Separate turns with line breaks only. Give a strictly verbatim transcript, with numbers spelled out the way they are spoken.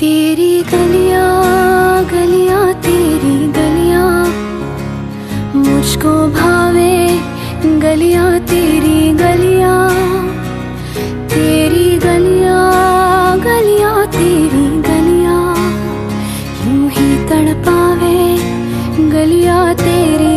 तेरी गलियां गलियां तेरी गलियां मुझको भावे, गलियां तेरी गलियां तेरी गलियां गलियां तेरी गलियां यूं ही तड़पावे, गलियां तेरी